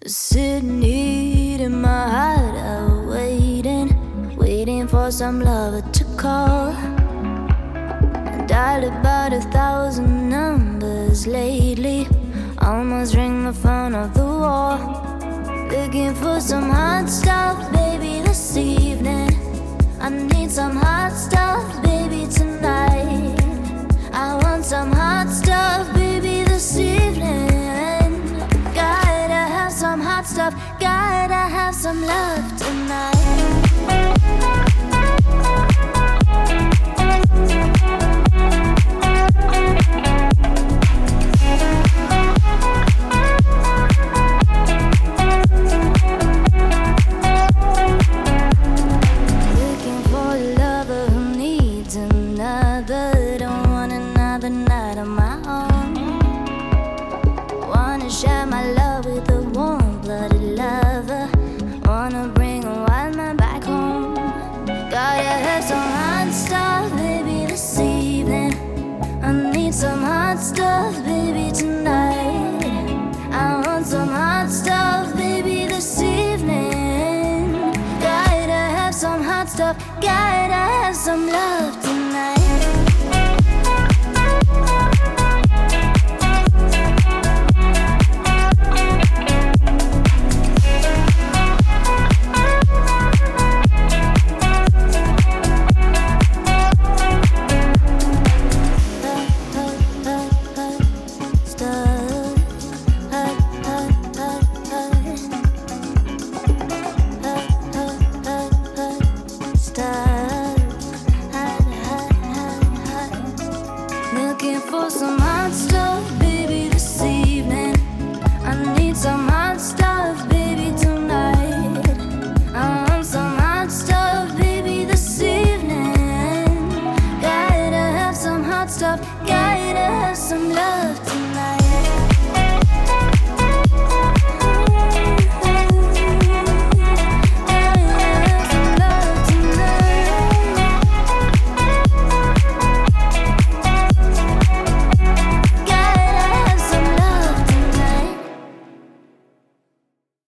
Sitting in my hideout, waiting for some lover to call. I dialed about 1,000 numbers lately, almost ring the phone off the wall. Looking for some hot stuff, baby, this evening. I need some hot stuff, baby, tonight. I want some hot stuff, baby, this evening. Gotta have some hot stuff, gotta have some love tonight. Don't want another night on my own. Wanna share my love with a warm-blooded lover. Wanna bring a wild man back home. Gotta have some hot stuff, baby, this evening. I need some hot stuff, baby, tonight. I want some hot stuff, baby, this evening. Gotta have some hot stuff, gotta have some love tonight. Looking for some hot stuff, baby, this evening. I need some hot stuff, baby, tonight. I want some hot stuff, baby, this evening. Gotta have some hot stuff.